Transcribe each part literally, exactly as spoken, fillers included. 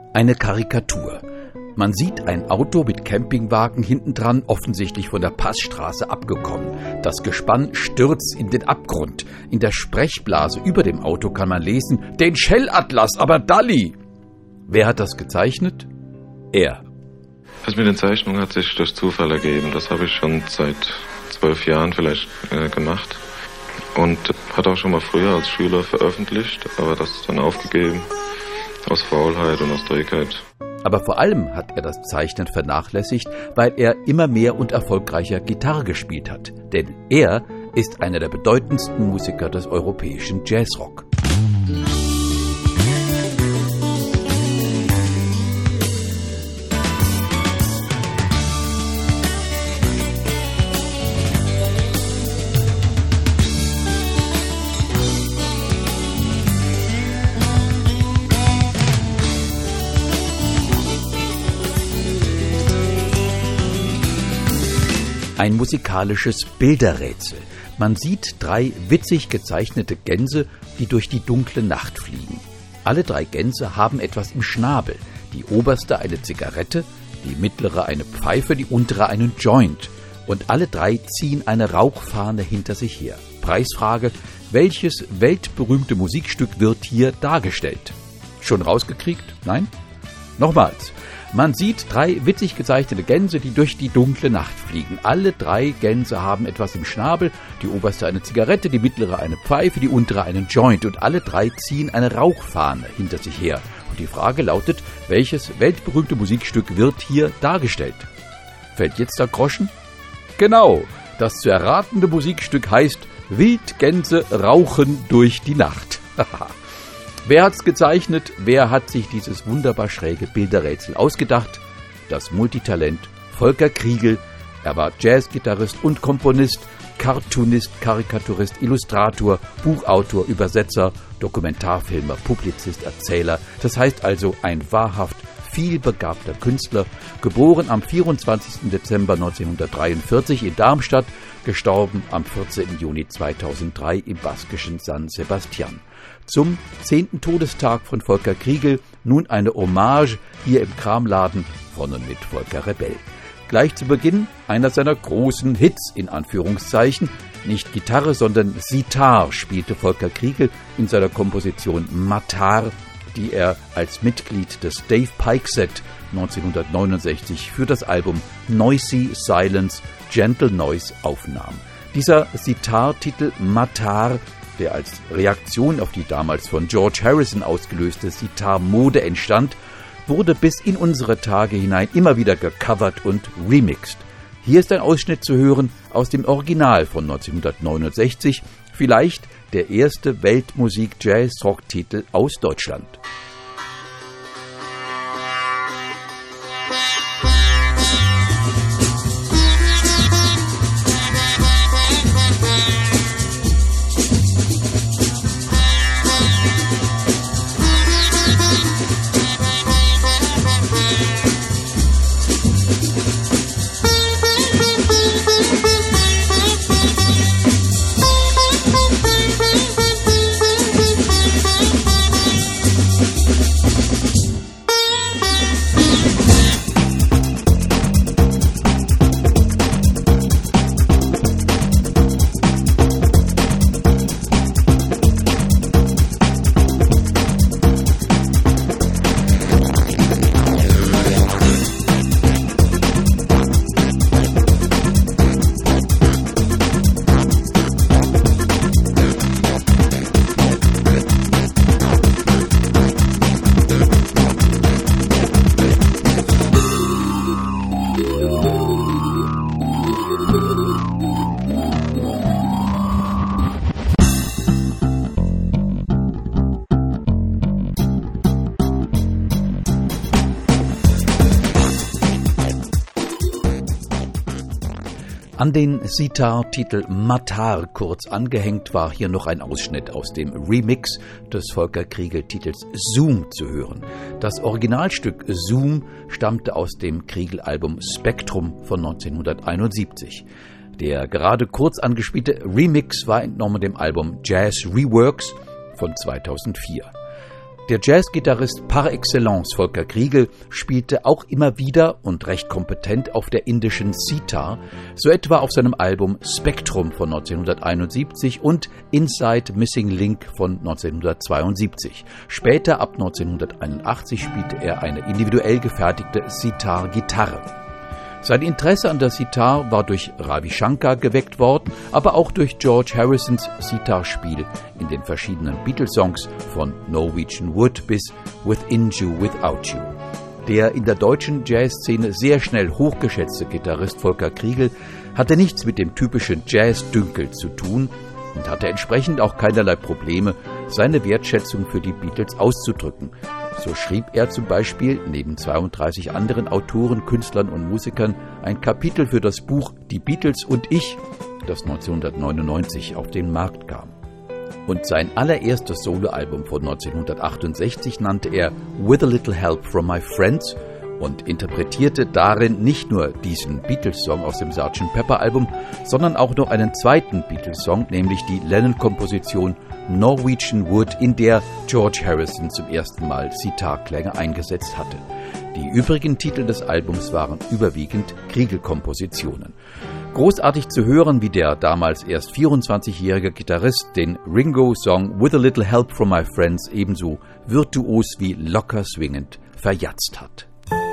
Eine Karikatur. Man sieht ein Auto mit Campingwagen hintendran, offensichtlich von der Passstraße abgekommen. Das Gespann stürzt in den Abgrund. In der Sprechblase über dem Auto kann man lesen, den Shell-Atlas, aber Dalli. Wer hat das gezeichnet? Er. Das mit den Zeichnungen hat sich durch Zufall ergeben. Das habe ich schon seit zwölf Jahren vielleicht äh, gemacht. Und hat auch schon mal früher als Schüler veröffentlicht, aber das ist dann aufgegeben. Aus Faulheit und aus Trägheit. Aber vor allem hat er das Zeichnen vernachlässigt, weil er immer mehr und erfolgreicher Gitarre gespielt hat. Denn er ist einer der bedeutendsten Musiker des europäischen Jazzrock. Ein musikalisches Bilderrätsel. Man sieht drei witzig gezeichnete Gänse, die durch die dunkle Nacht fliegen. Alle drei Gänse haben etwas im Schnabel. Die oberste eine Zigarette, die mittlere eine Pfeife, die untere einen Joint. Und alle drei ziehen eine Rauchfahne hinter sich her. Preisfrage: Welches weltberühmte Musikstück wird hier dargestellt? Schon rausgekriegt? Nein? Nochmals. Man sieht drei witzig gezeichnete Gänse, die durch die dunkle Nacht fliegen. Alle drei Gänse haben etwas im Schnabel, die oberste eine Zigarette, die mittlere eine Pfeife, die untere einen Joint und alle drei ziehen eine Rauchfahne hinter sich her. Und die Frage lautet, welches weltberühmte Musikstück wird hier dargestellt? Fällt jetzt der Groschen? Genau, das zu erratende Musikstück heißt Wildgänse rauchen durch die Nacht. Wer hat's gezeichnet? Wer hat sich dieses wunderbar schräge Bilderrätsel ausgedacht? Das Multitalent Volker Kriegel. Er war Jazzgitarrist und Komponist, Cartoonist, Karikaturist, Illustrator, Buchautor, Übersetzer, Dokumentarfilmer, Publizist, Erzähler. Das heißt also ein wahrhaft vielbegabter Künstler, geboren am vierundzwanzigsten Dezember neunzehnhundertdreiundvierzig in Darmstadt, gestorben am vierzehnten Juni zweitausenddrei im baskischen San Sebastian. Zum zehnten Todestag von Volker Kriegel nun eine Hommage hier im Kramladen von und mit Volker Rebell. Gleich zu Beginn einer seiner großen Hits in Anführungszeichen. Nicht Gitarre, sondern Sitar spielte Volker Kriegel in seiner Komposition Matar, die er als Mitglied des Dave Pike Set neunzehnhundertneunundsechzig für das Album Noisy Silence Gentle Noise aufnahm. Dieser Sitar-Titel Matar, der als Reaktion auf die damals von George Harrison ausgelöste Sitar-Mode entstand, wurde bis in unsere Tage hinein immer wieder gecovert und remixed. Hier ist ein Ausschnitt zu hören aus dem Original von neunzehnhundertneunundsechzig, vielleicht der erste Weltmusik-Jazz-Rock-Titel aus Deutschland. An den Sitar-Titel Matar kurz angehängt war hier noch ein Ausschnitt aus dem Remix des Volker Kriegel-Titels Zoom zu hören. Das Originalstück Zoom stammte aus dem Kriegel-Album Spektrum von neunzehnhunderteinundsiebzig. Der gerade kurz angespielte Remix war entnommen dem Album Jazz Reworks von zweitausendvier. Der Jazzgitarrist par excellence Volker Kriegel spielte auch immer wieder und recht kompetent auf der indischen Sitar, so etwa auf seinem Album Spectrum von neunzehnhunderteinundsiebzig und Inside Missing Link von neunzehnhundertzweiundsiebzig. Später, ab neunzehnhunderteinundachtzig, spielte er eine individuell gefertigte Sitar-Gitarre. Sein Interesse an der Sitar war durch Ravi Shankar geweckt worden, aber auch durch George Harrisons Sitar-Spiel in den verschiedenen Beatles-Songs von Norwegian Wood bis Within You, Without You. Der in der deutschen Jazzszene sehr schnell hochgeschätzte Gitarrist Volker Kriegel hatte nichts mit dem typischen Jazz-Dünkel zu tun und hatte entsprechend auch keinerlei Probleme, seine Wertschätzung für die Beatles auszudrücken. So schrieb er zum Beispiel neben zweiunddreißig anderen Autoren, Künstlern und Musikern ein Kapitel für das Buch Die Beatles und ich, das neunzehnhundertneunundneunzig auf den Markt kam. Und sein allererstes Soloalbum von neunzehnhundertachtundsechzig nannte er With a Little Help from My Friends und interpretierte darin nicht nur diesen Beatles-Song aus dem Sergeant Pepper-Album, sondern auch noch einen zweiten Beatles-Song, nämlich die Lennon-Komposition Norwegian Wood, in der George Harrison zum ersten Mal Sitar-Klänge eingesetzt hatte. Die übrigen Titel des Albums waren überwiegend Kriegel-Kompositionen. Großartig zu hören, wie der damals erst vierundzwanzigjährige Gitarrist den Ringo-Song With a Little Help from My Friends ebenso virtuos wie locker swingend verjatzt hat.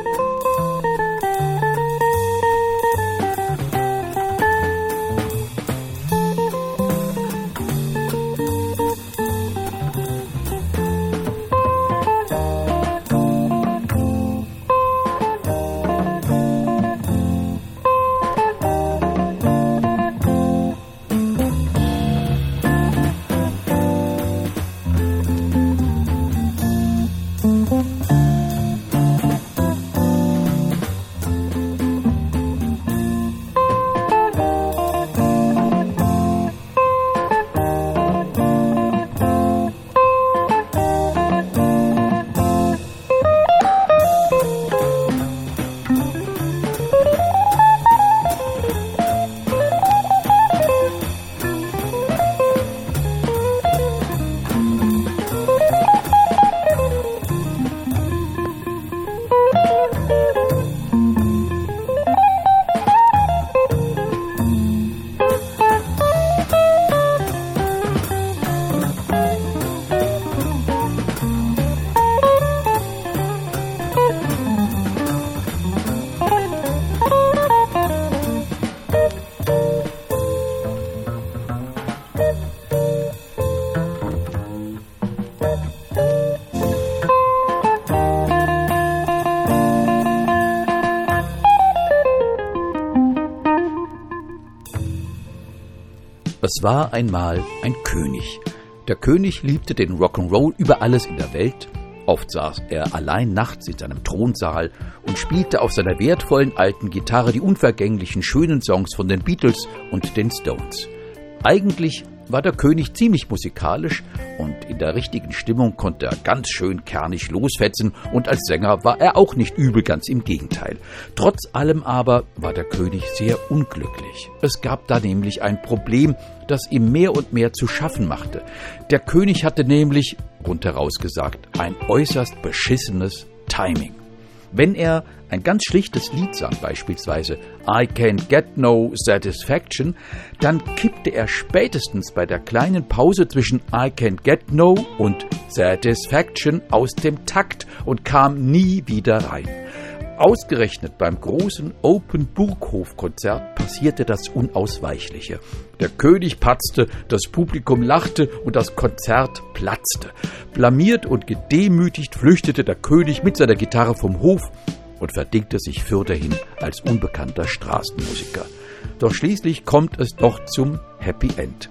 Es war einmal ein König. Der König liebte den Rock'n'Roll über alles in der Welt. Oft saß er allein nachts in seinem Thronsaal und spielte auf seiner wertvollen alten Gitarre die unvergänglichen schönen Songs von den Beatles und den Stones. Eigentlich war der König ziemlich musikalisch und in der richtigen Stimmung konnte er ganz schön kernig losfetzen und als Sänger war er auch nicht übel, ganz im Gegenteil. Trotz allem aber war der König sehr unglücklich. Es gab da nämlich ein Problem, das ihm mehr und mehr zu schaffen machte. Der König hatte nämlich, rundheraus gesagt, ein äußerst beschissenes Timing. Wenn er ein ganz schlichtes Lied sang, beispielsweise I Can't Get No Satisfaction, dann kippte er spätestens bei der kleinen Pause zwischen I Can't Get No und Satisfaction aus dem Takt und kam nie wieder rein. Ausgerechnet beim großen Open-Burghof-Konzert passierte das Unausweichliche. Der König patzte, das Publikum lachte und das Konzert platzte. Blamiert und gedemütigt flüchtete der König mit seiner Gitarre vom Hof und verdingte sich fürderhin als unbekannter Straßenmusiker. Doch schließlich kommt es doch zum Happy End.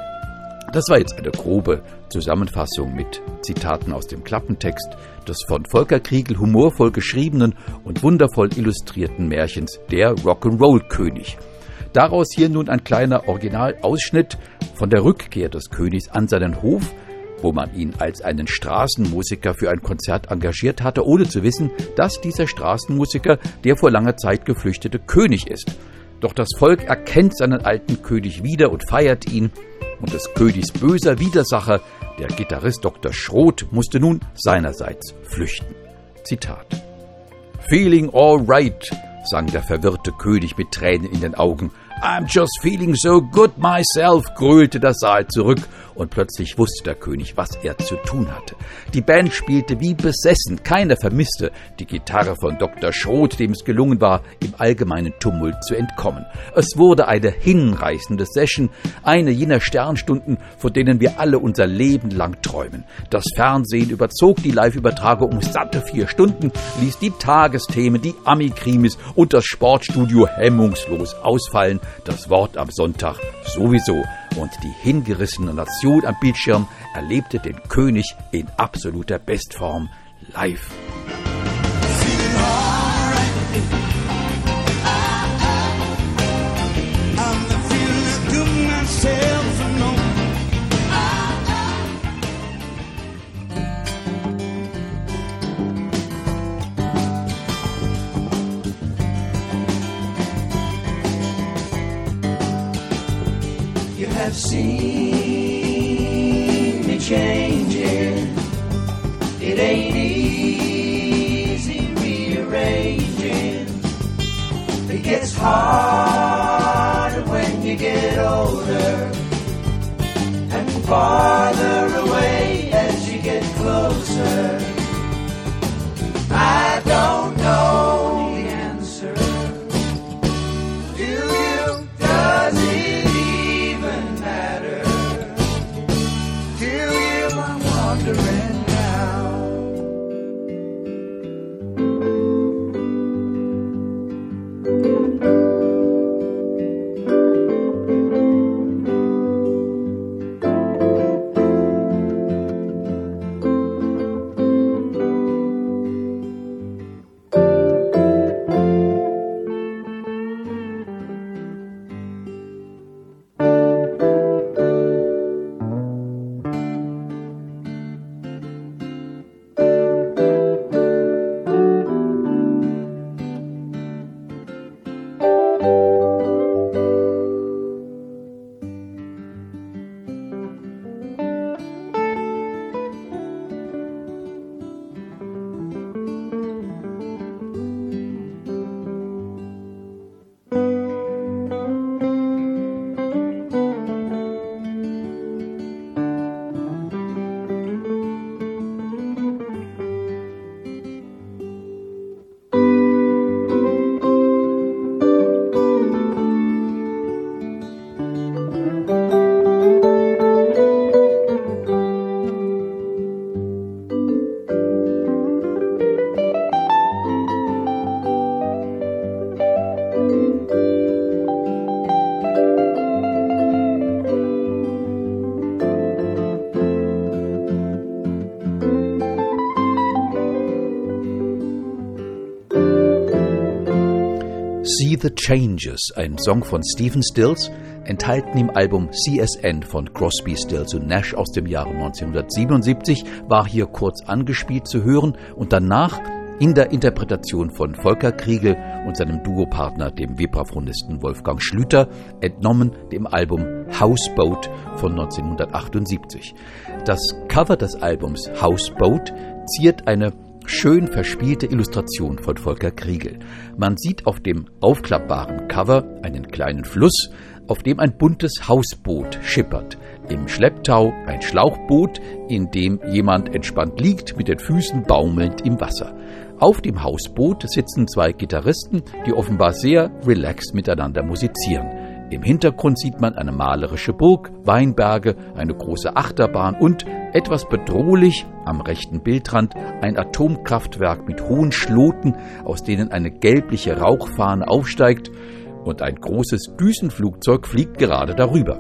Das war jetzt eine grobe Zusammenfassung mit Zitaten aus dem Klappentext des von Volker Kriegel humorvoll geschriebenen und wundervoll illustrierten Märchens Der Rock'n'Roll-König. Daraus hier nun ein kleiner Originalausschnitt von der Rückkehr des Königs an seinen Hof, wo man ihn als einen Straßenmusiker für ein Konzert engagiert hatte, ohne zu wissen, dass dieser Straßenmusiker der vor langer Zeit geflüchtete König ist. Doch das Volk erkennt seinen alten König wieder und feiert ihn. und des Königs böser Widersacher, der Gitarrist Doktor Schroth, musste nun seinerseits flüchten. Zitat: »Feeling all right«, sang der verwirrte König mit Tränen in den Augen. »I'm just feeling so good myself«, gröhlte der Saal zurück, und plötzlich wusste der König, was er zu tun hatte. Die Band spielte wie besessen, keiner vermisste die Gitarre von Doktor Schroth, dem es gelungen war, im allgemeinen Tumult zu entkommen. Es wurde eine hinreißende Session, eine jener Sternstunden, von denen wir alle unser Leben lang träumen. Das Fernsehen überzog die Live-Übertragung um satte vier Stunden, ließ die Tagesthemen, die Ami-Krimis und das Sportstudio hemmungslos ausfallen, das Wort am Sonntag sowieso. Und die hingerissene Nation am Bildschirm erlebte den König in absoluter Bestform live. I've seen me changing. It ain't easy rearranging. It gets harder when you get older, and farther away as you get closer. I don't know the answer. Do you? Does it? Wandering now. See the Changes, ein Song von Stephen Stills, enthalten im Album C S N von Crosby, Stills und Nash aus dem Jahre neunzehnhundertsiebenundsiebzig, war hier kurz angespielt zu hören und danach in der Interpretation von Volker Kriegel und seinem Duopartner, dem Vibraphonisten Wolfgang Schlüter, entnommen dem Album Houseboat von neunzehnhundertachtundsiebzig. Das Cover des Albums Houseboat ziert eine schön verspielte Illustration von Volker Kriegel. Man sieht auf dem aufklappbaren Cover einen kleinen Fluss, auf dem ein buntes Hausboot schippert. Im Schlepptau ein Schlauchboot, in dem jemand entspannt liegt, mit den Füßen baumelnd im Wasser. Auf dem Hausboot sitzen zwei Gitarristen, die offenbar sehr relaxed miteinander musizieren. Im Hintergrund sieht man eine malerische Burg, Weinberge, eine große Achterbahn und, etwas bedrohlich, am rechten Bildrand ein Atomkraftwerk mit hohen Schloten, aus denen eine gelbliche Rauchfahne aufsteigt, und ein großes Düsenflugzeug fliegt gerade darüber.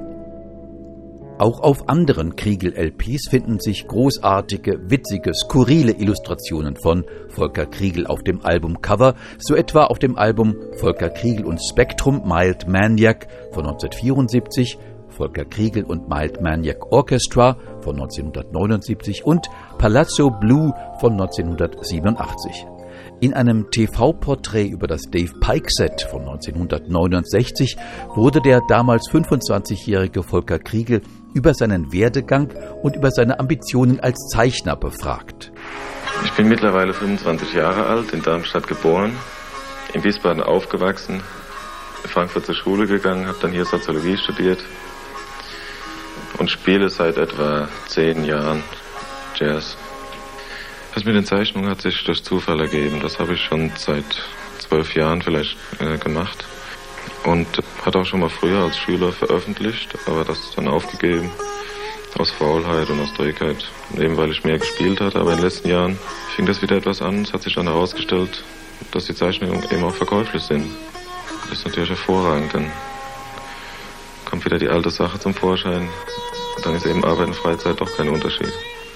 Auch auf anderen Kriegel-L Ps finden sich großartige, witzige, skurrile Illustrationen von Volker Kriegel auf dem Albumcover, so etwa auf dem Album Volker Kriegel und Spectrum Mild Maniac von neunzehnhundertvierundsiebzig, Volker Kriegel und Mild Maniac Orchestra von neunzehnhundertneunundsiebzig und Palazzo Blue von neunzehnhundertsiebenundachtzig. In einem T V-Porträt über das Dave Pike Set von neunzehnhundertneunundsechzig wurde der damals fünfundzwanzigjährige Volker Kriegel über seinen Werdegang und über seine Ambitionen als Zeichner befragt. Ich bin mittlerweile fünfundzwanzig Jahre alt, in Darmstadt geboren, in Wiesbaden aufgewachsen, in Frankfurt zur Schule gegangen, habe dann hier Soziologie studiert und spiele seit etwa zehn Jahren Jazz. Das mit den Zeichnungen hat sich durch Zufall ergeben. Das habe ich schon seit zwölf Jahren vielleicht äh, gemacht und hat auch schon mal früher als Schüler veröffentlicht, aber das dann aufgegeben aus Faulheit und aus Trägheit, eben weil ich mehr gespielt hatte. Aber in den letzten Jahren fing das wieder etwas an. Es hat sich dann herausgestellt, dass die Zeichnungen eben auch verkäuflich sind. Das ist natürlich hervorragend, dann kommt wieder die alte Sache zum Vorschein. Und dann ist eben Arbeit und Freizeit doch kein Unterschied.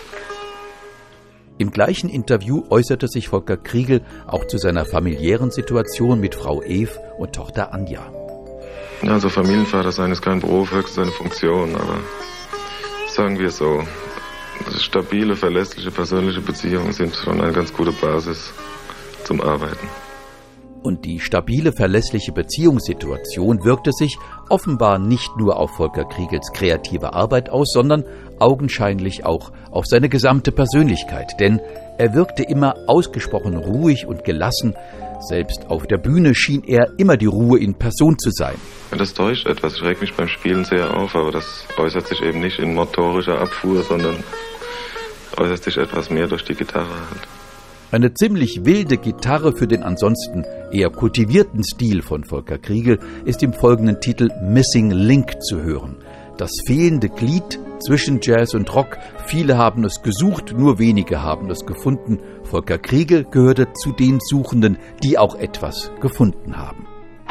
Im gleichen Interview äußerte sich Volker Kriegel auch zu seiner familiären Situation mit Frau Eve und Tochter Anja. Also Familienvater sein ist kein Beruf, höchstens eine Funktion, aber sagen wir so, stabile, verlässliche, persönliche Beziehungen sind schon eine ganz gute Basis zum Arbeiten. Und die stabile, verlässliche Beziehungssituation wirkte sich offenbar nicht nur auf Volker Kriegels kreative Arbeit aus, sondern augenscheinlich auch auf seine gesamte Persönlichkeit. Denn er wirkte immer ausgesprochen ruhig und gelassen. Selbst auf der Bühne schien er immer die Ruhe in Person zu sein. Das täuscht etwas, schreckt mich beim Spielen sehr auf, aber das äußert sich eben nicht in motorischer Abfuhr, sondern äußert sich etwas mehr durch die Gitarre halt. Eine ziemlich wilde Gitarre für den ansonsten eher kultivierten Stil von Volker Kriegel ist im folgenden Titel Missing Link zu hören. Das fehlende Glied zwischen Jazz und Rock. Viele haben es gesucht, nur wenige haben es gefunden. Volker Kriegel gehörte zu den Suchenden, die auch etwas gefunden haben.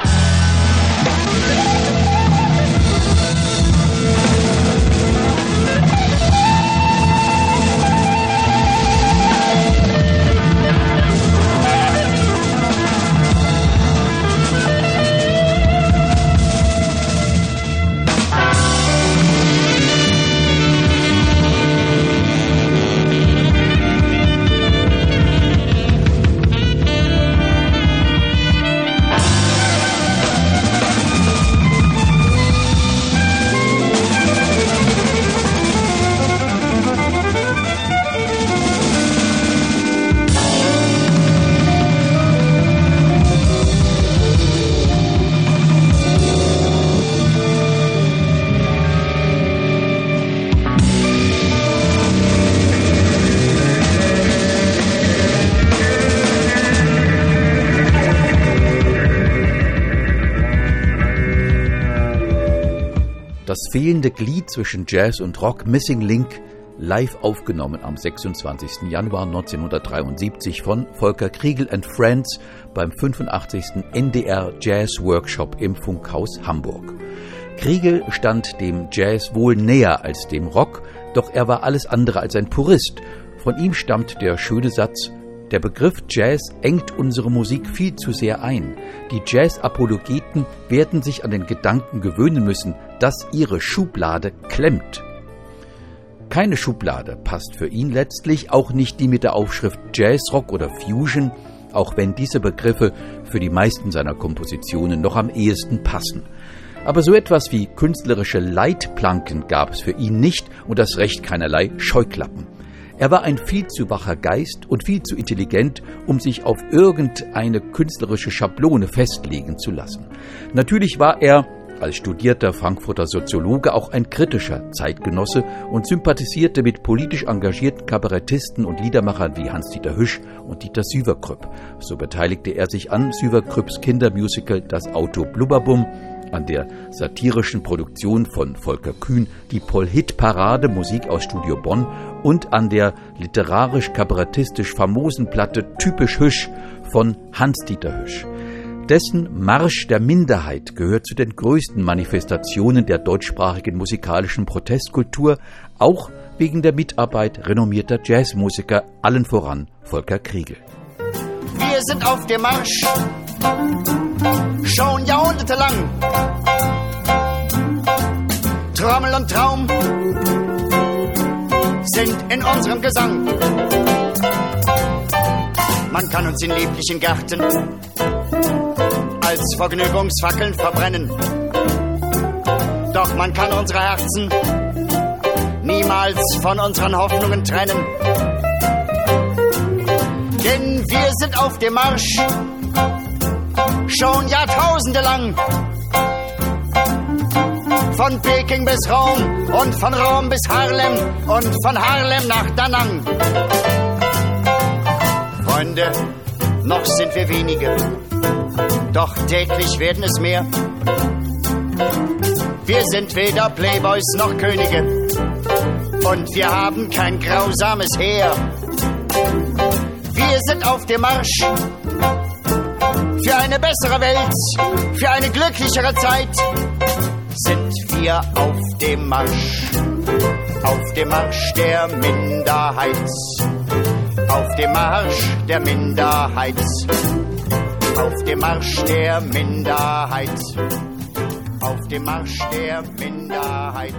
Das fehlende Glied zwischen Jazz und Rock, Missing Link, live aufgenommen am sechsundzwanzigsten Januar neunzehnhundertdreiundsiebzig von Volker Kriegel and Friends beim fünfundachtzigsten N D R Jazz Workshop im Funkhaus Hamburg. Kriegel stand dem Jazz wohl näher als dem Rock, doch er war alles andere als ein Purist. Von ihm stammt der schöne Satz: Der Begriff Jazz engt unsere Musik viel zu sehr ein. Die Jazz-Apologeten werden sich an den Gedanken gewöhnen müssen, dass ihre Schublade klemmt. Keine Schublade passt für ihn letztlich, auch nicht die mit der Aufschrift Jazzrock oder Fusion, auch wenn diese Begriffe für die meisten seiner Kompositionen noch am ehesten passen. Aber so etwas wie künstlerische Leitplanken gab es für ihn nicht und das recht keinerlei Scheuklappen. Er war ein viel zu wacher Geist und viel zu intelligent, um sich auf irgendeine künstlerische Schablone festlegen zu lassen. Natürlich war er als studierter Frankfurter Soziologe auch ein kritischer Zeitgenosse und sympathisierte mit politisch engagierten Kabarettisten und Liedermachern wie Hans-Dieter Hüsch und Dieter Süverkrüpp. So beteiligte er sich an Süverkrüpps Kindermusical Das Auto Blubberbum, an der satirischen Produktion von Volker Kühn Die Poll-Hit-Parade Musik aus Studio Bonn und an der literarisch-kabarettistisch famosen Platte Typisch Hüsch von Hans-Dieter Hüsch. Dessen Marsch der Minderheit gehört zu den größten Manifestationen der deutschsprachigen musikalischen Protestkultur, auch wegen der Mitarbeit renommierter Jazzmusiker, allen voran Volker Kriegel. Wir sind auf dem Marsch, schon jahrhundertelang. Trommel und Traum sind in unserem Gesang. Man kann uns in lieblichen Gärten als Vergnügungsfackeln verbrennen. Doch man kann unsere Herzen niemals von unseren Hoffnungen trennen. Denn wir sind auf dem Marsch, schon Jahrtausende lang. Von Peking bis Rom und von Rom bis Harlem und von Harlem nach Da Nang. Freunde, noch sind wir wenige, doch täglich werden es mehr. Wir sind weder Playboys noch Könige und wir haben kein grausames Heer. Wir sind auf dem Marsch für eine bessere Welt, für eine glücklichere Zeit. Sind wir auf dem Marsch, auf dem Marsch der Minderheit, auf dem Marsch der Minderheit, auf dem Marsch der Minderheit, auf dem Marsch der Minderheit,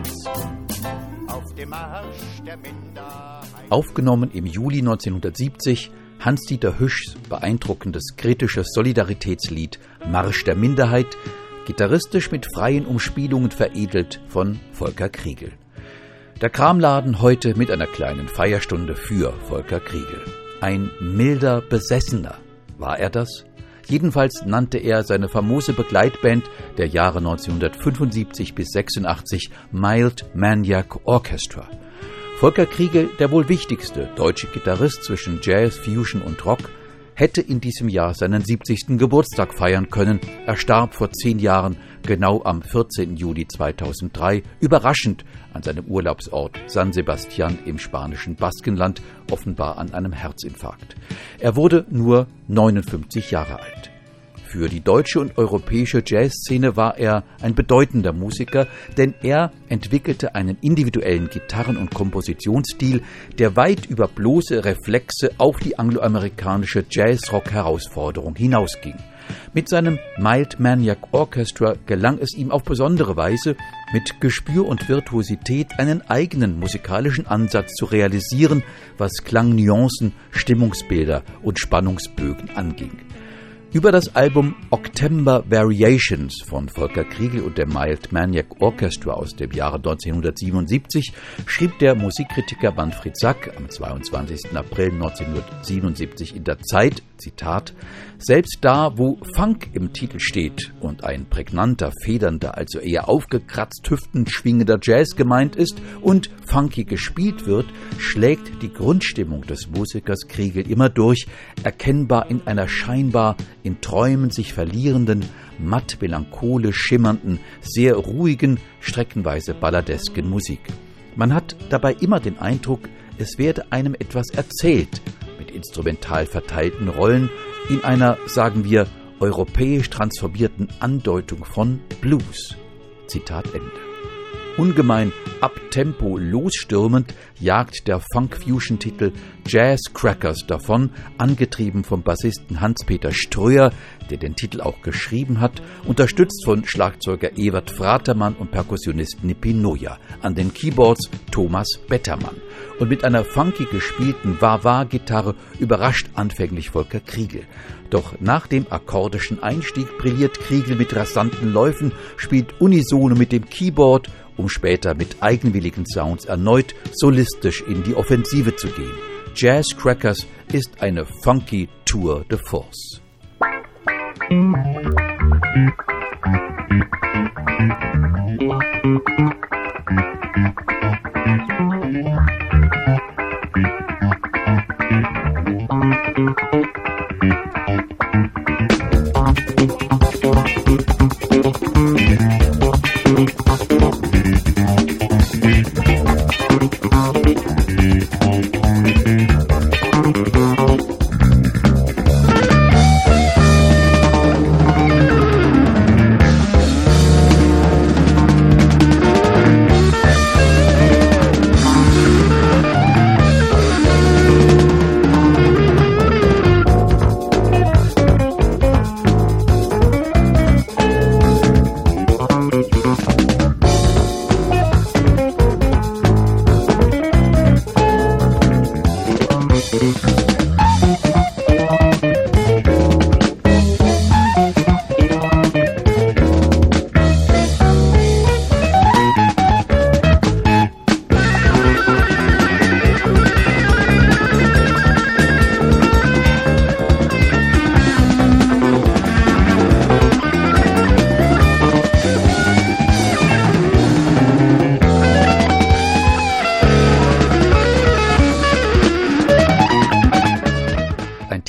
auf dem Marsch der Minderheit. Aufgenommen im Juli neunzehnhundertsiebzig, Hans-Dieter Hüschs beeindruckendes kritisches Solidaritätslied Marsch der Minderheit, gitarristisch mit freien Umspielungen veredelt von Volker Kriegel. Der Kramladen heute mit einer kleinen Feierstunde für Volker Kriegel. Ein milder Besessener, war er das? Jedenfalls nannte er seine famose Begleitband der Jahre neunzehnhundertfünfundsiebzig bis sechsundachtzig Mild Maniac Orchestra. Volker Kriegel, der wohl wichtigste deutsche Gitarrist zwischen Jazz, Fusion und Rock, hätte in diesem Jahr seinen siebzigsten Geburtstag feiern können. Er starb vor zehn Jahren, genau am vierzehnten Juli zweitausenddrei, überraschend an seinem Urlaubsort San Sebastian im spanischen Baskenland, offenbar an einem Herzinfarkt. Er wurde nur neunundfünfzig Jahre alt. Für die deutsche und europäische Jazzszene war er ein bedeutender Musiker, denn er entwickelte einen individuellen Gitarren- und Kompositionsstil, der weit über bloße Reflexe auf die angloamerikanische Jazz-Rock-Herausforderung hinausging. Mit seinem Mild Maniac Orchestra gelang es ihm auf besondere Weise, mit Gespür und Virtuosität einen eigenen musikalischen Ansatz zu realisieren, was Klangnuancen, Stimmungsbilder und Spannungsbögen anging. Über das Album Octember Variations von Volker Kriegel und der Mild Maniac Orchestra aus dem Jahre neunzehnhundertsiebenundsiebzig schrieb der Musikkritiker Manfred Sack am zweiundzwanzigsten April neunzehnhundertsiebenundsiebzig in der Zeit, Zitat, selbst da, wo Funk im Titel steht und ein prägnanter, federnder, also eher aufgekratzt hüftend schwingender Jazz gemeint ist und funky gespielt wird, schlägt die Grundstimmung des Musikers Kriegel immer durch, erkennbar in einer scheinbar in Träumen sich verlierenden, matt melancholisch schimmernden, sehr ruhigen, streckenweise balladesken Musik. Man hat dabei immer den Eindruck, es werde einem etwas erzählt, mit instrumental verteilten Rollen, in einer, sagen wir, europäisch transformierten Andeutung von Blues. Zitat Ende. Ungemein abtempo losstürmend jagt der Funk-Fusion-Titel Jazz Crackers davon, angetrieben vom Bassisten Hans-Peter Ströer, der den Titel auch geschrieben hat, unterstützt von Schlagzeuger Ewert Fratermann und Perkussionist Nippi Noja, an den Keyboards Thomas Bettermann. Und mit einer funky gespielten Wah-Wah-Gitarre überrascht anfänglich Volker Kriegel. Doch nach dem akkordischen Einstieg brilliert Kriegel mit rasanten Läufen, spielt unisono mit dem Keyboard, um später mit eigenwilligen Sounds erneut solistisch in die Offensive zu gehen. Jazz Crackers ist eine funky Tour de Force.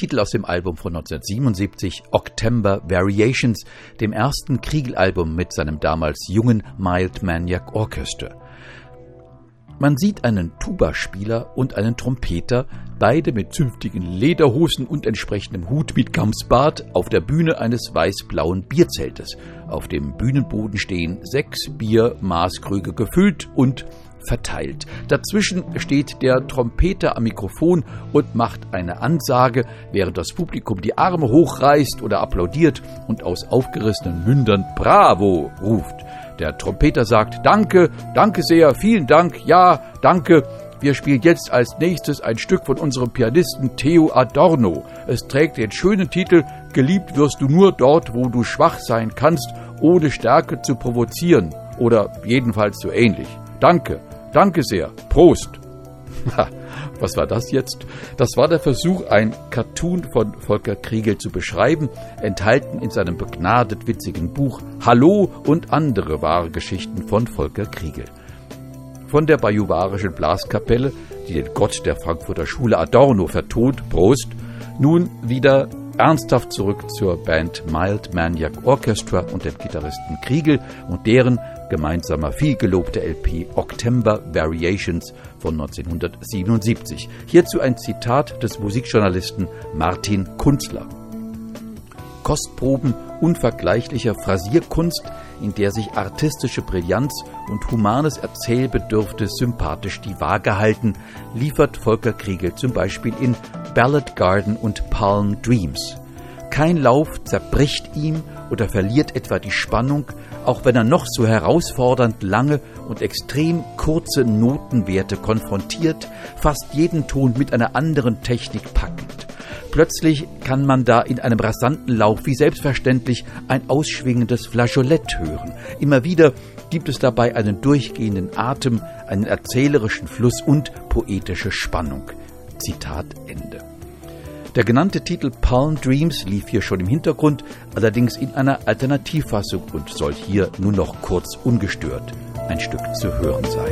Titel aus dem Album von neunzehnhundertsiebenundsiebzig, Octember Variations, dem ersten Kriegel-Album mit seinem damals jungen Mild Maniac Orchestra. Man sieht einen Tuba-Spieler und einen Trompeter, beide mit zünftigen Lederhosen und entsprechendem Hut mit Gamsbart, auf der Bühne eines weiß-blauen Bierzeltes. Auf dem Bühnenboden stehen sechs Bier-Maßkrüge gefüllt und verteilt. Dazwischen steht der Trompeter am Mikrofon und macht eine Ansage, während das Publikum die Arme hochreißt oder applaudiert und aus aufgerissenen Mündern Bravo ruft. Der Trompeter sagt Danke, danke sehr, vielen Dank, ja, danke. Wir spielen jetzt als nächstes ein Stück von unserem Pianisten Theo Adorno. Es trägt den schönen Titel Geliebt wirst du nur dort, wo du schwach sein kannst, ohne Stärke zu provozieren. Oder jedenfalls so ähnlich. Danke, danke sehr, Prost. Was war das jetzt? Das war der Versuch, ein Cartoon von Volker Kriegel zu beschreiben, enthalten in seinem begnadet witzigen Buch Hallo und andere wahre Geschichten von Volker Kriegel. Von der bajuwarischen Blaskapelle, die den Gott der Frankfurter Schule Adorno vertont, Prost, nun wieder ernsthaft zurück zur Band Mild Maniac Orchestra und dem Gitarristen Kriegel und deren gemeinsamer vielgelobter L P Octember Variations von neunzehnhundertsiebenundsiebzig. Hierzu ein Zitat des Musikjournalisten Martin Kunzler. Kostproben unvergleichlicher Phrasierkunst, in der sich artistische Brillanz und humanes Erzählbedürfnis sympathisch die Waage halten, liefert Volker Kriegel zum Beispiel in Ballad Garden und Palm Dreams. Kein Lauf zerbricht ihm oder verliert etwa die Spannung, auch wenn er noch so herausfordernd lange und extrem kurze Notenwerte konfrontiert, fast jeden Ton mit einer anderen Technik packend. Plötzlich kann man da in einem rasanten Lauf wie selbstverständlich ein ausschwingendes Flageolett hören. Immer wieder gibt es dabei einen durchgehenden Atem, einen erzählerischen Fluss und poetische Spannung. Zitat Ende. Der genannte Titel Palm Dreams lief hier schon im Hintergrund, allerdings in einer Alternativfassung und soll hier nur noch kurz ungestört ein Stück zu hören sein.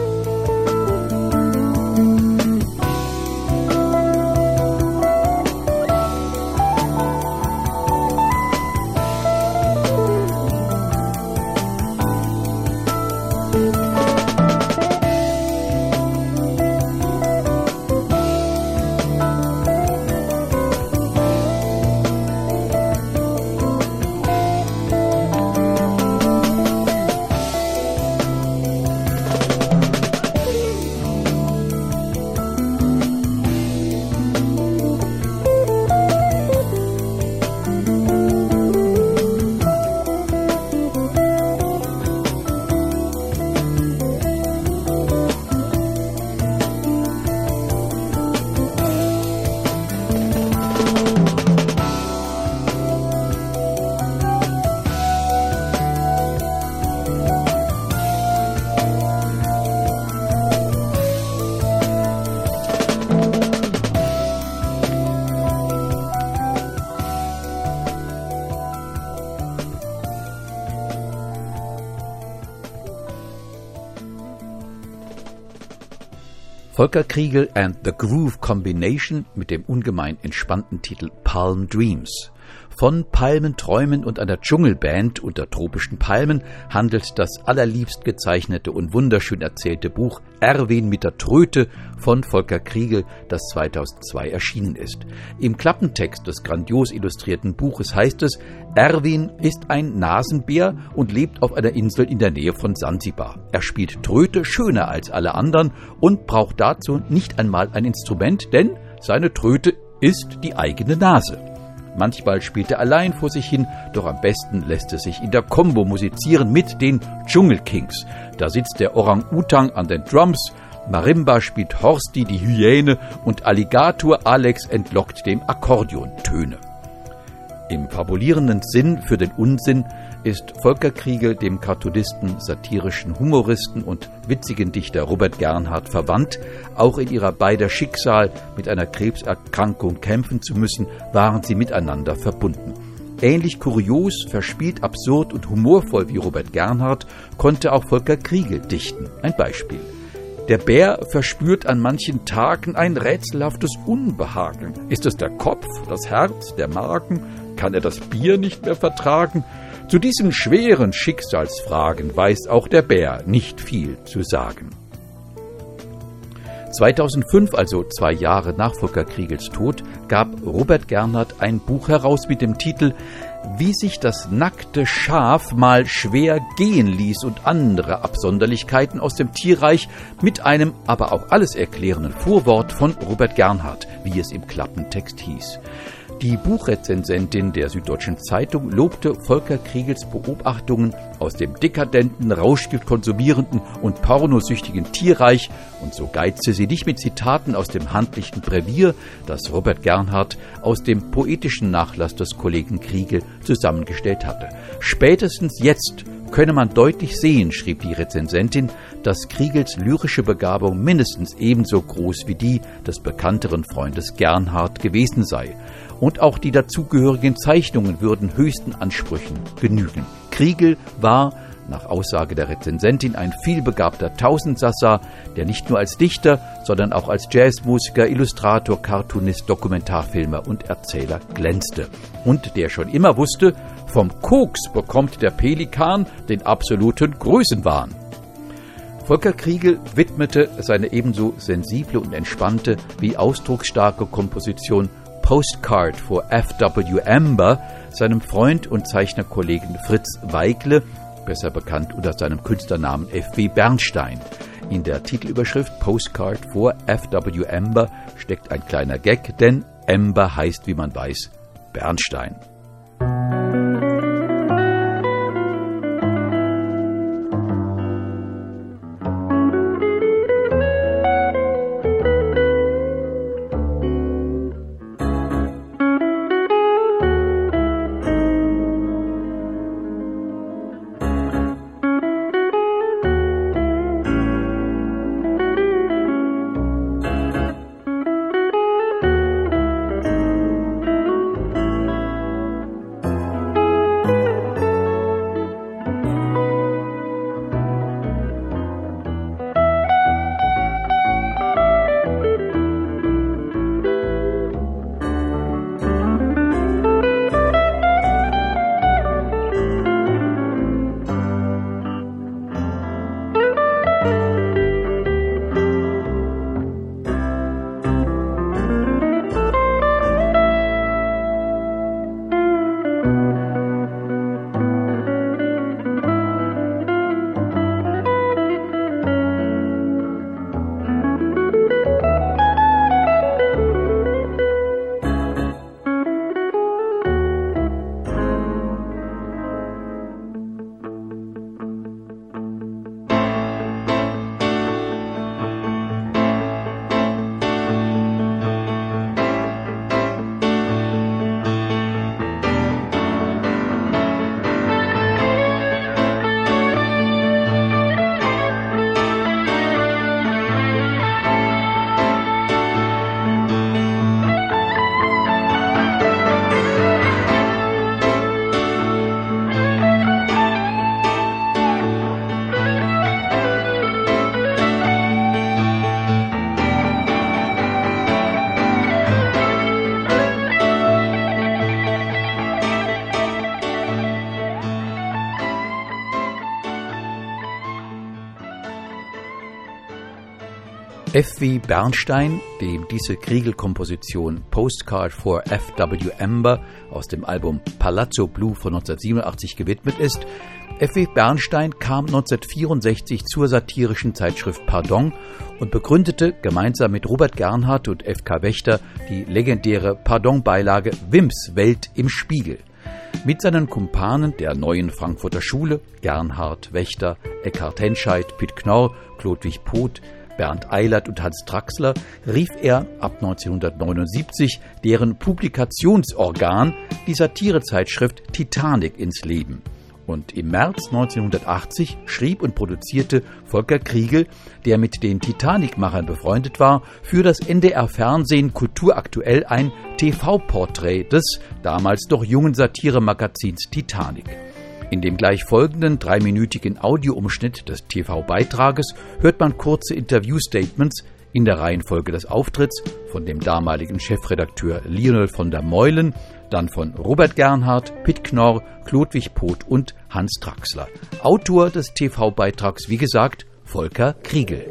Volker Kriegel and the Groove Combination mit dem ungemein entspannten Titel Palm Dreams. Von Palmenträumen und einer Dschungelband unter tropischen Palmen handelt das allerliebst gezeichnete und wunderschön erzählte Buch Erwin mit der Tröte von Volker Kriegel, das zweitausendzwei erschienen ist. Im Klappentext des grandios illustrierten Buches heißt es, Erwin ist ein Nasenbär und lebt auf einer Insel in der Nähe von Sansibar. Er spielt Tröte schöner als alle anderen und braucht dazu nicht einmal ein Instrument, denn seine Tröte ist die eigene Nase. Manchmal spielt er allein vor sich hin, doch am besten lässt es sich in der Combo musizieren mit den Dschungelkings. Da sitzt der Orang-Utang an den Drums, Marimba spielt Horsti die Hyäne und Alligator Alex entlockt dem Akkordeon Töne. Im fabulierenden Sinn für den Unsinn ist Volker Kriegel dem Cartoonisten, satirischen Humoristen und witzigen Dichter Robert Gernhardt verwandt. Auch in ihrer beider Schicksal, mit einer Krebserkrankung kämpfen zu müssen, waren sie miteinander verbunden. Ähnlich kurios, verspielt, absurd und humorvoll wie Robert Gernhardt konnte auch Volker Kriegel dichten. Ein Beispiel. Der Bär verspürt an manchen Tagen ein rätselhaftes Unbehagen. Ist es der Kopf, das Herz, der Magen? Kann er das Bier nicht mehr vertragen? Zu diesen schweren Schicksalsfragen weiß auch der Bär nicht viel zu sagen. zweitausendfünf, also zwei Jahre nach Volker Kriegels Tod, gab Robert Gernhardt ein Buch heraus mit dem Titel »Wie sich das nackte Schaf mal schwer gehen ließ« und andere Absonderlichkeiten aus dem Tierreich mit einem aber auch alles erklärenden Vorwort von Robert Gernhardt, wie es im Klappentext hieß. Die Buchrezensentin der Süddeutschen Zeitung lobte Volker Kriegels Beobachtungen aus dem dekadenten, Rauschgift konsumierenden und pornosüchtigen Tierreich und so geizte sie nicht mit Zitaten aus dem handlichen Brevier, das Robert Gernhardt aus dem poetischen Nachlass des Kollegen Kriegel zusammengestellt hatte. Spätestens jetzt könne man deutlich sehen, schrieb die Rezensentin, dass Kriegels lyrische Begabung mindestens ebenso groß wie die des bekannteren Freundes Gernhardt gewesen sei. Und auch die dazugehörigen Zeichnungen würden höchsten Ansprüchen genügen. Kriegel war, nach Aussage der Rezensentin, ein vielbegabter Tausendsassa, der nicht nur als Dichter, sondern auch als Jazzmusiker, Illustrator, Cartoonist, Dokumentarfilmer und Erzähler glänzte. Und der schon immer wusste, vom Koks bekommt der Pelikan den absoluten Größenwahn. Volker Kriegel widmete seine ebenso sensible und entspannte wie ausdrucksstarke Komposition Postcard for F W Amber seinem Freund und Zeichnerkollegen Fritz Weigle, besser bekannt unter seinem Künstlernamen F W Bernstein. In der Titelüberschrift Postcard for F W Amber steckt ein kleiner Gag, denn Amber heißt, wie man weiß, Bernstein. F W Bernstein, dem diese Kriegel-Komposition Postcard for F W Amber aus dem Album Palazzo Blu von neunzehnhundertsiebenundachtzig gewidmet ist. F W Bernstein kam neunzehnhundertvierundsechzig zur satirischen Zeitschrift Pardon und begründete gemeinsam mit Robert Gernhardt und F K Wächter die legendäre Pardon-Beilage Wimms Welt im Spiegel. Mit seinen Kumpanen der neuen Frankfurter Schule, Gernhardt, Wächter, Eckhard Henscheid, Piet Knorr, Chlodwig Poth, Bernd Eilert und Hans Traxler, rief er ab neunzehnhundertneunundsiebzig deren Publikationsorgan, die Satirezeitschrift Titanic, ins Leben. Und im März neunzehnhundertachtzig schrieb und produzierte Volker Kriegel, der mit den Titanic-Machern befreundet war, für das N D R-Fernsehen Kulturaktuell ein T V-Porträt des damals noch jungen Satiremagazins Titanic. In dem gleich folgenden dreiminütigen Audioumschnitt des T V-Beitrages hört man kurze Interview-Statements in der Reihenfolge des Auftritts von dem damaligen Chefredakteur Lionel von der Meulen, dann von Robert Gernhardt, Pitt Knorr, Chlodwig Poth und Hans Traxler. Autor des T V-Beitrags, wie gesagt, Volker Kriegel.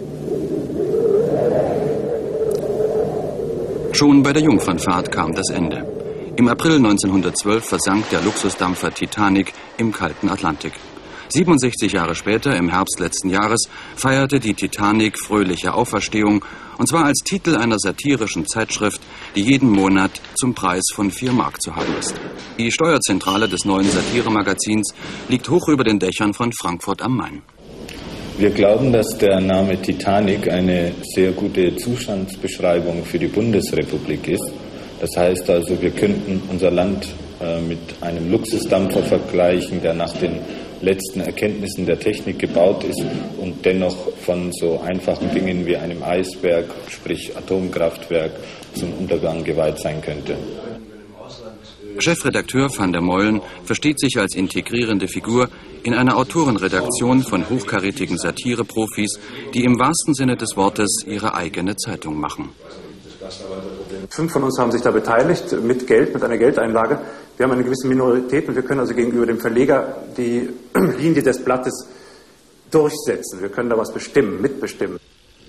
Schon bei der Jungfernfahrt kam das Ende. Im April neunzehnhundertzwölf versank der Luxusdampfer Titanic im kalten Atlantik. siebenundsechzig Jahre später, im Herbst letzten Jahres, feierte die Titanic fröhliche Auferstehung, und zwar als Titel einer satirischen Zeitschrift, die jeden Monat zum Preis von vier Mark zu haben ist. Die Steuerzentrale des neuen Satiremagazins liegt hoch über den Dächern von Frankfurt am Main. Wir glauben, dass der Name Titanic eine sehr gute Zustandsbeschreibung für die Bundesrepublik ist. Das heißt also, wir könnten unser Land äh, mit einem Luxusdampfer vergleichen, der nach den letzten Erkenntnissen der Technik gebaut ist und dennoch von so einfachen Dingen wie einem Eisberg, sprich Atomkraftwerk, zum Untergang geweiht sein könnte. Chefredakteur van der Meulen versteht sich als integrierende Figur in einer Autorenredaktion von hochkarätigen Satireprofis, die im wahrsten Sinne des Wortes ihre eigene Zeitung machen. Fünf von uns haben sich da beteiligt, mit Geld, mit einer Geldeinlage. Wir haben eine gewisse Minorität und wir können also gegenüber dem Verleger die Linie des Blattes durchsetzen. Wir können da was bestimmen, mitbestimmen.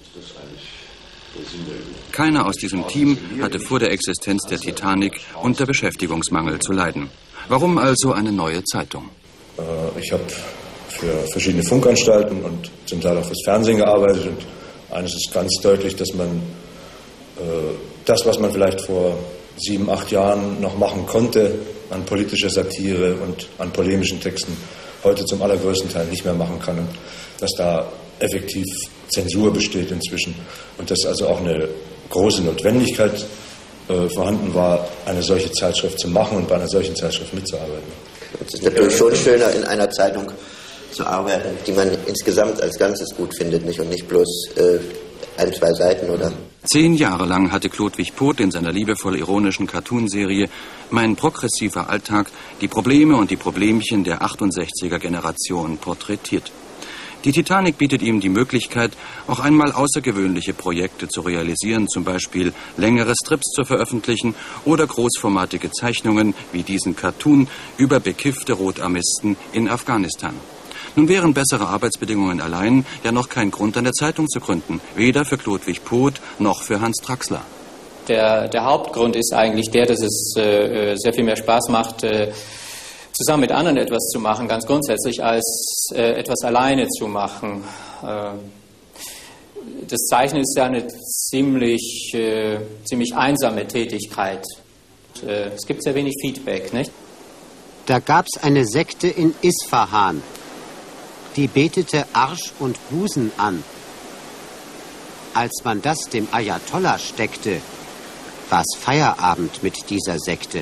Keiner aus diesem Team hatte vor der Existenz der Titanic unter Beschäftigungsmangel zu leiden. Warum also eine neue Zeitung? Ich habe für verschiedene Funkanstalten und zum Teil auch fürs Fernsehen gearbeitet. Und eines ist ganz deutlich, dass man das, was man vielleicht vor sieben, acht Jahren noch machen konnte, an politischer Satire und an polemischen Texten, heute zum allergrößten Teil nicht mehr machen kann. Und dass da effektiv Zensur besteht inzwischen und dass also auch eine große Notwendigkeit äh, vorhanden war, eine solche Zeitschrift zu machen und bei einer solchen Zeitschrift mitzuarbeiten. Es ist natürlich schon schöner, in einer Zeitung zu arbeiten, die man insgesamt als Ganzes gut findet, nicht und nicht bloß äh, ein, zwei Seiten, oder? Zehn Jahre lang hatte Chlodwig Poth in seiner liebevoll ironischen Cartoonserie Mein progressiver Alltag die Probleme und die Problemchen der achtundsechziger Generation porträtiert. Die Titanic bietet ihm die Möglichkeit, auch einmal außergewöhnliche Projekte zu realisieren, zum Beispiel längere Strips zu veröffentlichen oder großformatige Zeichnungen wie diesen Cartoon über bekiffte Rotarmisten in Afghanistan. Nun wären bessere Arbeitsbedingungen allein ja noch kein Grund, eine Zeitung zu gründen, weder für Chlodwig Poth noch für Hans Traxler. Der, der Hauptgrund ist eigentlich der, dass es äh, sehr viel mehr Spaß macht, äh, zusammen mit anderen etwas zu machen, ganz grundsätzlich, als äh, etwas alleine zu machen. Äh, das Zeichnen ist ja eine ziemlich, äh, ziemlich einsame Tätigkeit. Äh, es gibt sehr wenig Feedback, nicht? Da gab es eine Sekte in Isfahan. Die betete Arsch und Busen an. Als man das dem Ayatollah steckte, war's Feierabend mit dieser Sekte.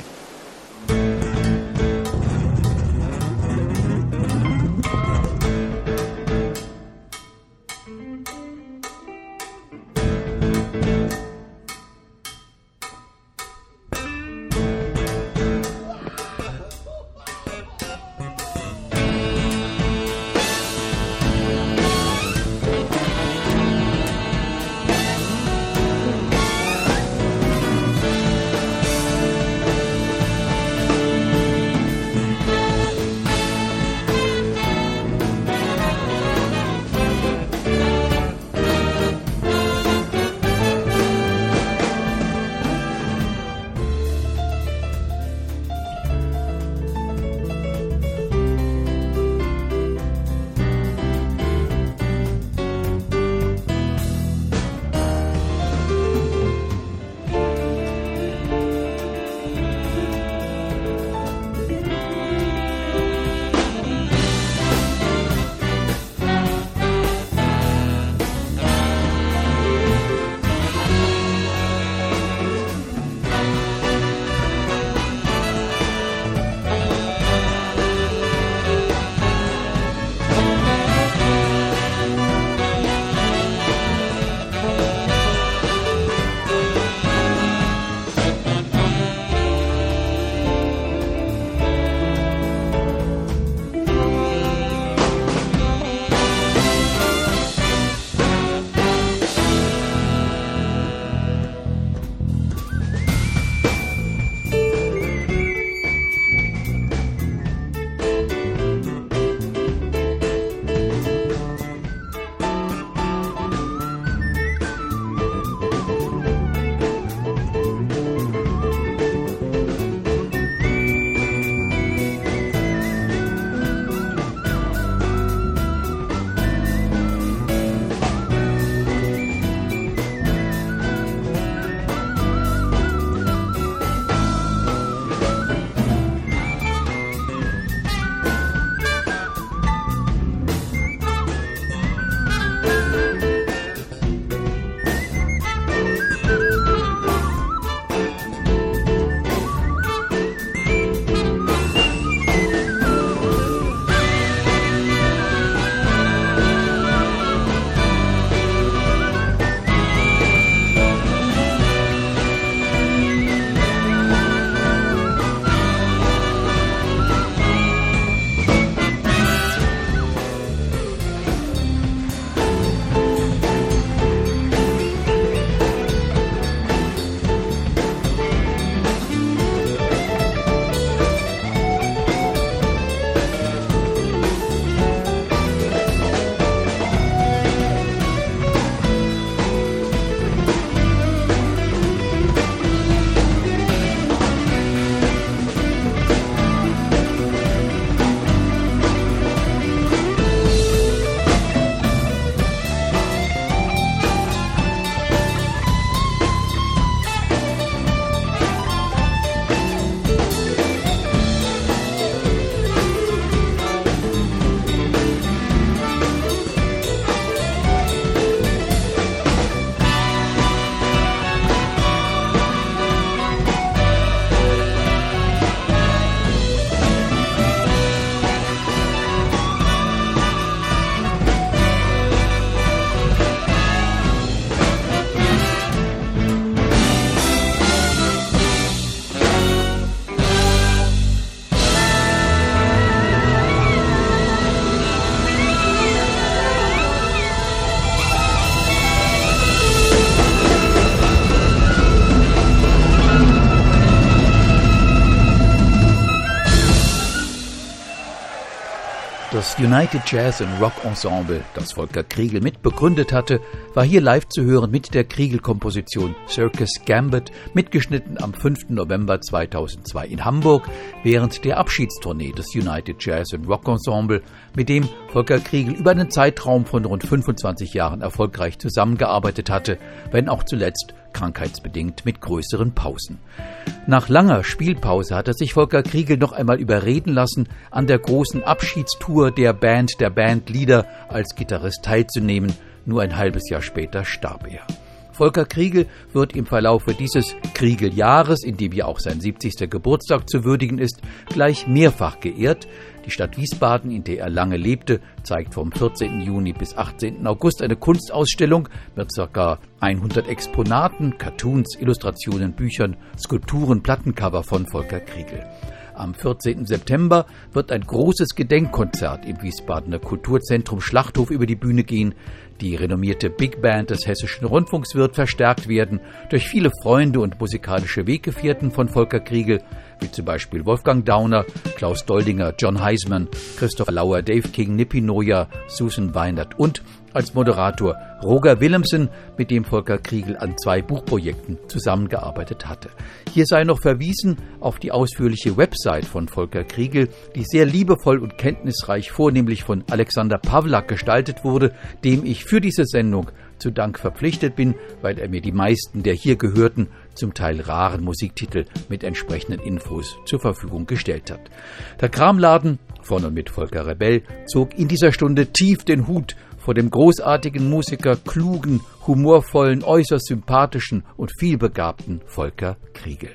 Das United Jazz and Rock Ensemble, das Volker Kriegel mitbegründet hatte, war hier live zu hören mit der Kriegel-Komposition Circus Gambit, mitgeschnitten am fünften November zweitausendzwei in Hamburg, während der Abschiedstournee des United Jazz and Rock Ensemble, mit dem Volker Kriegel über einen Zeitraum von rund fünfundzwanzig Jahren erfolgreich zusammengearbeitet hatte, wenn auch zuletzt krankheitsbedingt mit größeren Pausen. Nach langer Spielpause hatte sich Volker Kriegel noch einmal überreden lassen, an der großen Abschiedstour der Band der Bandleader als Gitarrist teilzunehmen. Nur ein halbes Jahr später starb er. Volker Kriegel wird im Verlaufe dieses Kriegeljahres, in dem ja auch sein siebzigster Geburtstag zu würdigen ist, gleich mehrfach geehrt. Die Stadt Wiesbaden, in der er lange lebte, zeigt vom vierzehnten Juni bis achtzehnten August eine Kunstausstellung mit ca. hundert Exponaten, Cartoons, Illustrationen, Büchern, Skulpturen, Plattencover von Volker Kriegel. Am vierzehnten September wird ein großes Gedenkkonzert im Wiesbadener Kulturzentrum Schlachthof über die Bühne gehen. Die renommierte Big Band des Hessischen Rundfunks wird verstärkt werden durch viele Freunde und musikalische Weggefährten von Volker Kriegel, wie zum Beispiel Wolfgang Dauner, Klaus Doldinger, John Heisman, Christoph Lauer, Dave King, Nippi Noya, Susan Weinert und als Moderator Roger Willemsen, mit dem Volker Kriegel an zwei Buchprojekten zusammengearbeitet hatte. Hier sei noch verwiesen auf die ausführliche Website von Volker Kriegel, die sehr liebevoll und kenntnisreich vornehmlich von Alexander Pawlak gestaltet wurde, dem ich für diese Sendung zu Dank verpflichtet bin, weil er mir die meisten der hier gehörten, zum Teil raren Musiktitel mit entsprechenden Infos zur Verfügung gestellt hat. Der Kramladen von und mit Volker Rebell zog in dieser Stunde tief den Hut vor dem großartigen Musiker, klugen, humorvollen, äußerst sympathischen und vielbegabten Volker Kriegel.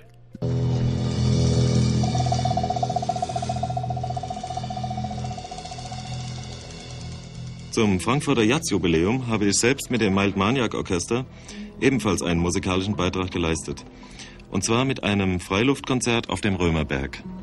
Zum Frankfurter Jazzjubiläum habe ich selbst mit dem Mild Maniac Orchester ebenfalls einen musikalischen Beitrag geleistet. Und zwar mit einem Freiluftkonzert auf dem Römerberg.